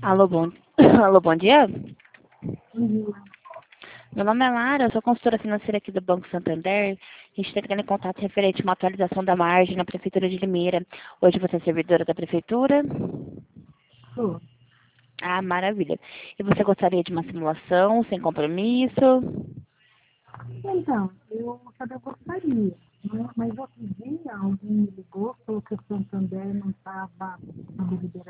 Alô, bom, alô, bom dia. Uhum. Meu nome é Lara, eu sou consultora financeira aqui do Banco Santander. A gente está entrando em contato referente a uma atualização da margem na Prefeitura de Limeira. Hoje você é servidora da Prefeitura? Sou. Ah, maravilha. E você gostaria de uma simulação sem compromisso? Então, eu também gostaria, né? Mas outro dia alguém me ligou, falou que o Santander não estava sob liberação.